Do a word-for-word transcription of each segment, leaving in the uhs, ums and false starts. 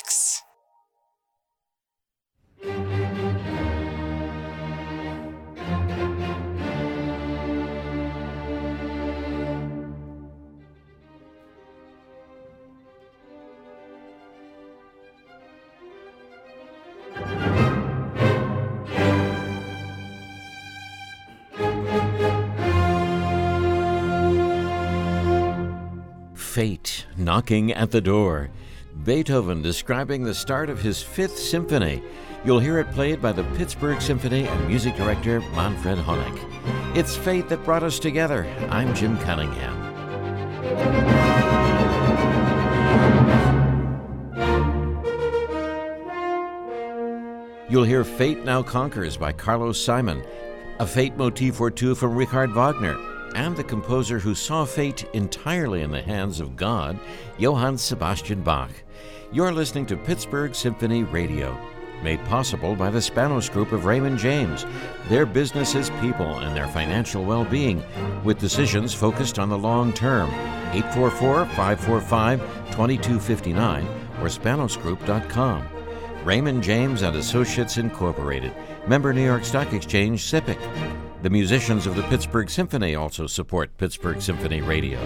mix. Fate knocking at the door. Beethoven describing the start of his Fifth Symphony. You'll hear it played by the Pittsburgh Symphony and music director Manfred Honeck. It's fate that brought us together. I'm Jim Cunningham. You'll hear Fate Now Conquers by Carlos Simon, a fate motif or two from Richard Wagner, and the composer who saw fate entirely in the hands of God, Johann Sebastian Bach. You're listening to Pittsburgh Symphony Radio, made possible by the Spanos Group of Raymond James. Their business is people and their financial well-being, with decisions focused on the long term. eight four four, five four five, two two five nine or spanos group dot com. Raymond James and Associates Incorporated, member New York Stock Exchange, S I P C. The musicians of the Pittsburgh Symphony also support Pittsburgh Symphony Radio.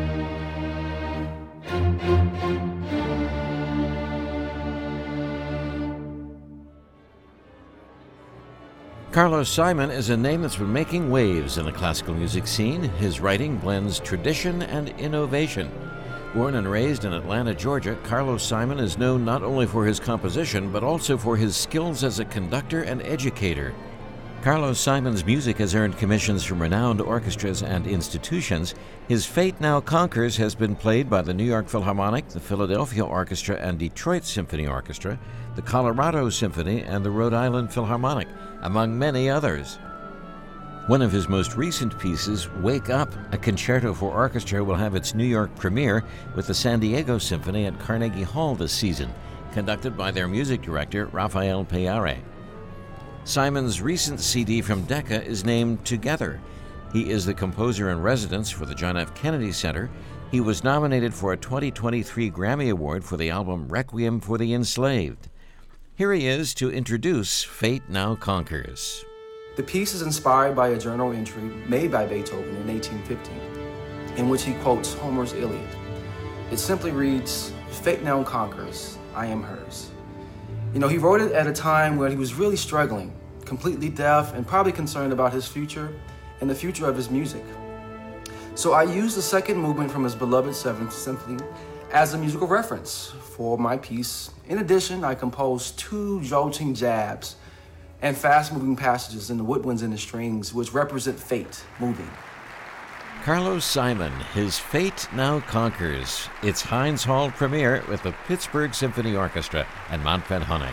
Carlos Simon is a name that's been making waves in the classical music scene. His writing blends tradition and innovation. Born and raised in Atlanta, Georgia, Carlos Simon is known not only for his composition, but also for his skills as a conductor and educator. Carlos Simon's music has earned commissions from renowned orchestras and institutions. His Fate Now Conquers has been played by the New York Philharmonic, the Philadelphia Orchestra and Detroit Symphony Orchestra, the Colorado Symphony, and the Rhode Island Philharmonic, among many others. One of his most recent pieces, Wake Up, a concerto for orchestra, will have its New York premiere with the San Diego Symphony at Carnegie Hall this season, conducted by their music director, Rafael Payare. Simon's recent C D from Decca is named Together. He is the composer in residence for the John F. Kennedy Center. He was nominated for a twenty twenty-three Grammy Award for the album Requiem for the Enslaved. Here he is to introduce Fate Now Conquers. The piece is inspired by a journal entry made by Beethoven in eighteen fifty, in which he quotes Homer's Iliad. It simply reads, "Fate now conquers, I am hers." You know, he wrote it at a time where he was really struggling, completely deaf, and probably concerned about his future and the future of his music. So I used the second movement from his beloved Seventh Symphony as a musical reference for my piece. In addition, I composed two jolting jabs and fast-moving passages in the woodwinds and the strings, which represent fate moving. Carlos Simon, his Fate Now Conquers. It's Heinz Hall premiere with the Pittsburgh Symphony Orchestra and Manfred Honeck.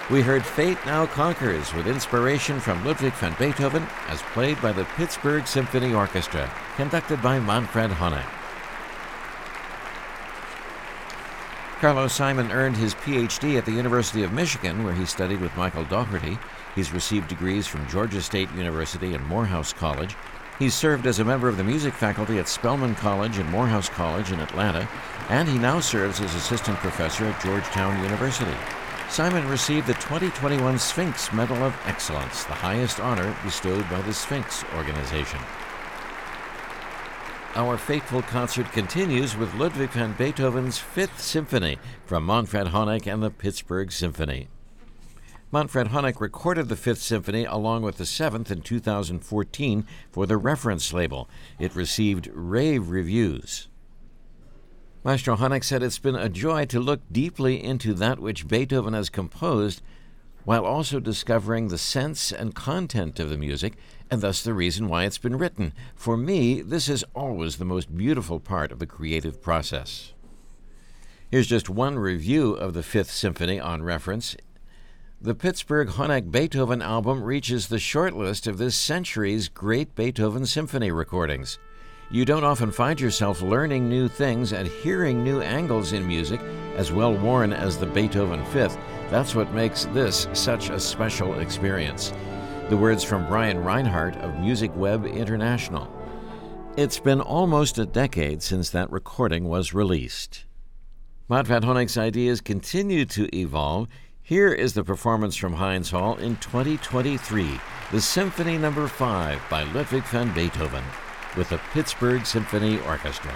We heard Fate Now Conquers with inspiration from Ludwig van Beethoven as played by the Pittsburgh Symphony Orchestra, conducted by Manfred Honeck. Carlos Simon earned his P H D at the University of Michigan, where he studied with Michael Dougherty. He's received degrees from Georgia State University and Morehouse College. He's served as a member of the music faculty at Spelman College and Morehouse College in Atlanta, and he now serves as assistant professor at Georgetown University. Simon received the twenty twenty-one Sphinx Medal of Excellence, the highest honor bestowed by the Sphinx organization. Our fateful concert continues with Ludwig van Beethoven's Fifth Symphony from Manfred Honeck and the Pittsburgh Symphony. Manfred Honeck recorded the Fifth Symphony along with the Seventh in two thousand fourteen for the Reference label. It received rave reviews. Maestro Honeck said it's been a joy to look deeply into that which Beethoven has composed, while also discovering the sense and content of the music, and thus the reason why it's been written. For me, this is always the most beautiful part of the creative process. Here's just one review of the Fifth Symphony on Reference. The Pittsburgh Honeck Beethoven album reaches the shortlist of this century's great Beethoven symphony recordings. You don't often find yourself learning new things and hearing new angles in music as well worn as the Beethoven Fifth. That's what makes this such a special experience. The words from Brian Reinhardt of Music Web International. It's been almost a decade since that recording was released. Manfred Honeck's ideas continue to evolve. Here is the performance from Heinz Hall in twenty twenty-three, the Symphony Number five by Ludwig van Beethoven, with the Pittsburgh Symphony Orchestra.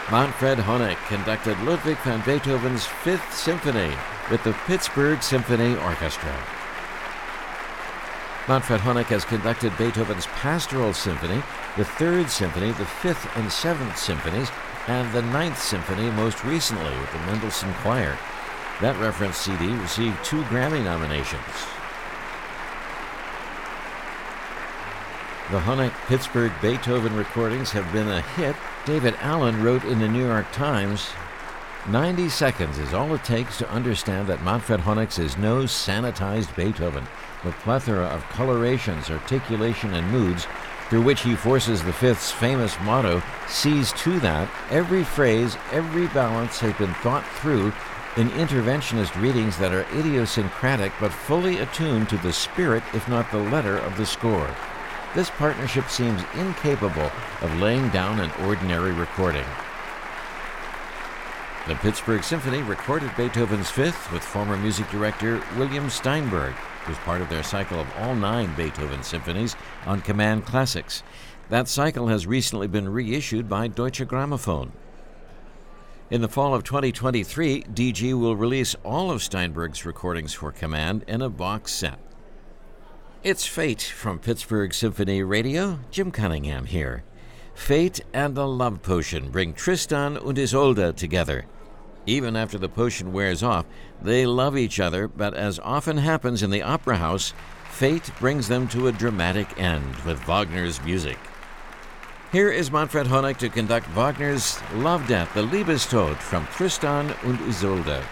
Manfred Honeck conducted Ludwig van Beethoven's Fifth Symphony with the Pittsburgh Symphony Orchestra. Manfred Honeck has conducted Beethoven's Pastoral Symphony, the Third Symphony, the Fifth and Seventh Symphonies, and the Ninth Symphony most recently with the Mendelssohn Choir. That reference C D received two Grammy nominations. The Honeck-Pittsburgh Beethoven recordings have been a hit. David Allen wrote in the New York Times, ninety seconds is all it takes to understand that Manfred Honeck's is no sanitized Beethoven. The plethora of colorations, articulation, and moods through which he forces the Fifth's famous motto sees to that every phrase, every balance has been thought through in interventionist readings that are idiosyncratic but fully attuned to the spirit, if not the letter, of the score. This partnership seems incapable of laying down an ordinary recording. The Pittsburgh Symphony recorded Beethoven's Fifth with former music director William Steinberg. It was part of their cycle of all nine Beethoven symphonies on Command Classics. That cycle has recently been reissued by Deutsche Grammophon. In the fall of twenty twenty-three, D G will release all of Steinberg's recordings for Command in a box set. It's Fate from Pittsburgh Symphony Radio. Jim Cunningham here. Fate and the love potion bring Tristan und Isolde together. Even after the potion wears off, they love each other, but as often happens in the opera house, fate brings them to a dramatic end with Wagner's music. Here is Manfred Honeck to conduct Wagner's Love Death, the Liebestod from Tristan und Isolde.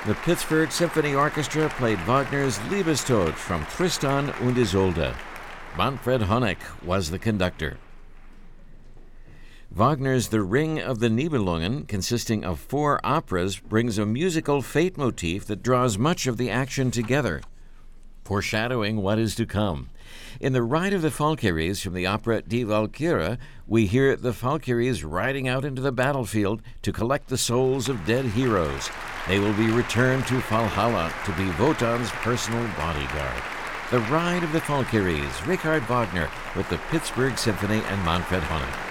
The Pittsburgh Symphony Orchestra played Wagner's Liebestod from Tristan und Isolde. Manfred Honeck was the conductor. Wagner's The Ring of the Nibelungen, consisting of four operas, brings a musical fate motif that draws much of the action together, foreshadowing what is to come. In The Ride of the Valkyries from the opera Die Walküre, we hear the Valkyries riding out into the battlefield to collect the souls of dead heroes. They will be returned to Valhalla to be Wotan's personal bodyguard. The Ride of the Valkyries, Richard Wagner with the Pittsburgh Symphony and Manfred Honeck.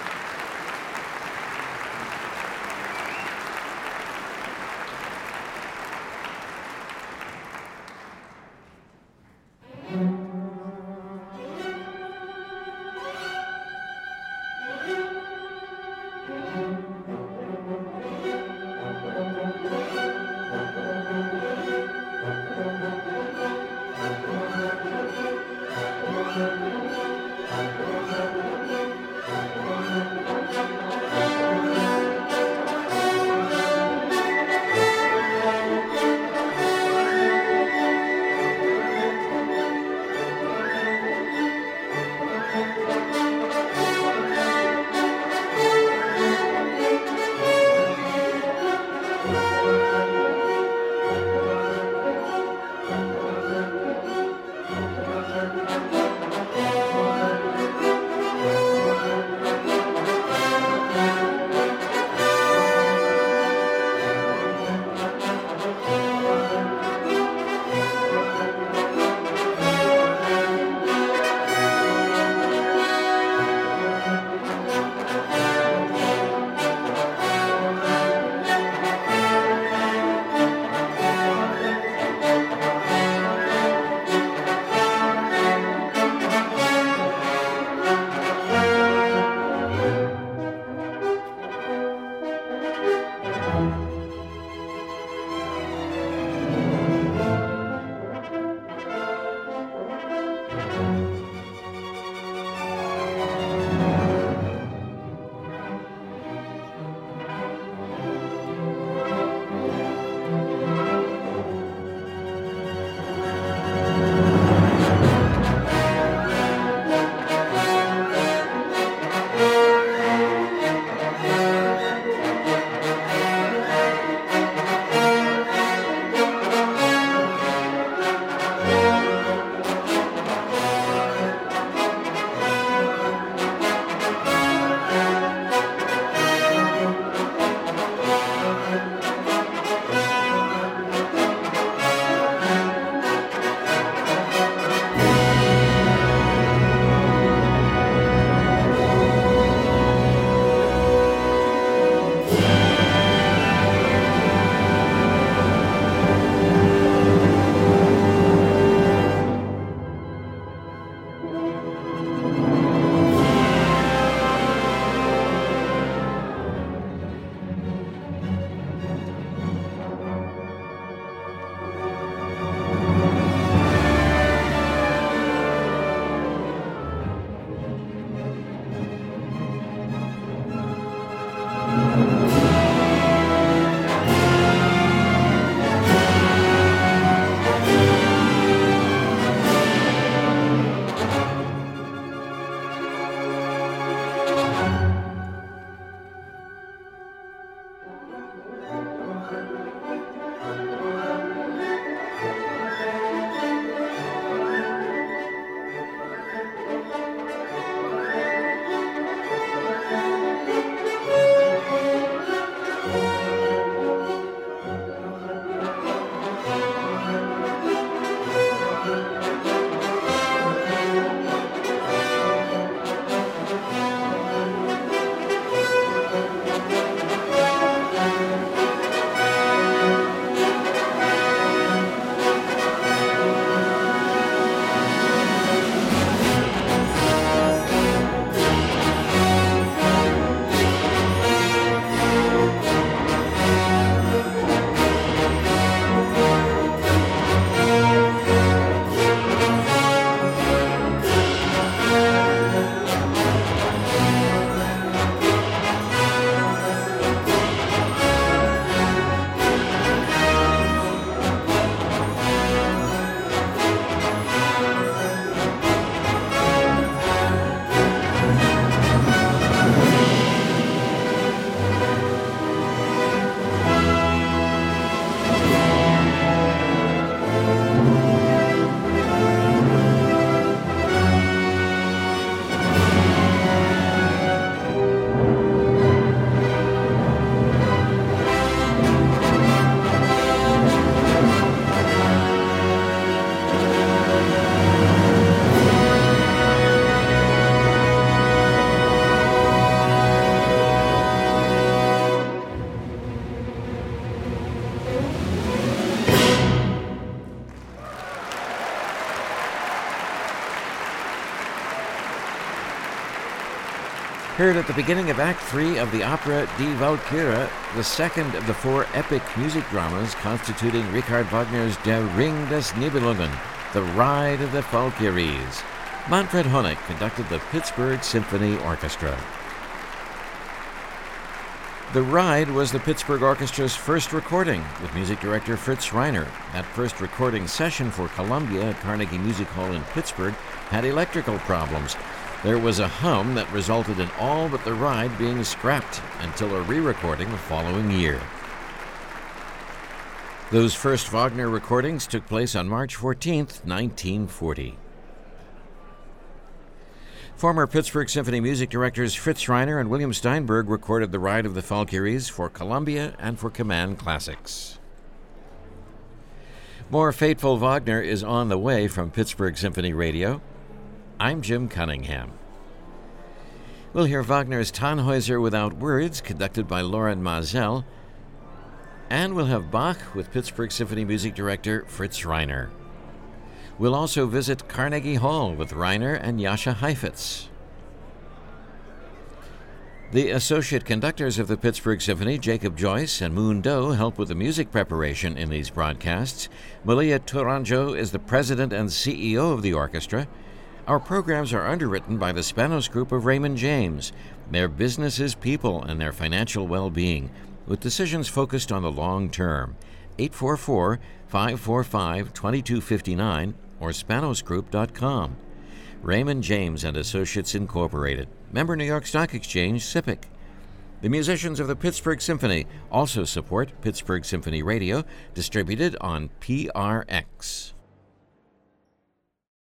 Heard at the beginning of Act Three of the opera Die Walküre, the second of the four epic music dramas constituting Richard Wagner's Der Ring des Nibelungen, The Ride of the Valkyries. Manfred Honeck conducted the Pittsburgh Symphony Orchestra. The Ride was the Pittsburgh Orchestra's first recording with music director Fritz Reiner. That first recording session for Columbia at Carnegie Music Hall in Pittsburgh had electrical problems. There was a hum that resulted in all but the ride being scrapped until a re-recording the following year. Those first Wagner recordings took place on March fourteenth, nineteen forty. Former Pittsburgh Symphony music directors Fritz Reiner and William Steinberg recorded The Ride of the Valkyries for Columbia and for Kaman Classics. More Fateful Wagner is on the way from Pittsburgh Symphony Radio. I'm Jim Cunningham. We'll hear Wagner's Tannhäuser Without Words, conducted by Loren Maazel, and we'll have Bach with Pittsburgh Symphony music director Fritz Reiner. We'll also visit Carnegie Hall with Reiner and Jascha Heifetz. The associate conductors of the Pittsburgh Symphony, Jacob Joyce and Moon Doe, help with the music preparation in these broadcasts. Malia Tourangeau is the president and C E O of the orchestra. Our programs are underwritten by the Spanos Group of Raymond James. Their business is people and their financial well-being, with decisions focused on the long term. eight four four, five four five, two two five nine or spanos group dot com. Raymond James and Associates Incorporated. Member New York Stock Exchange, S I P C. The musicians of the Pittsburgh Symphony also support Pittsburgh Symphony Radio, distributed on P R X.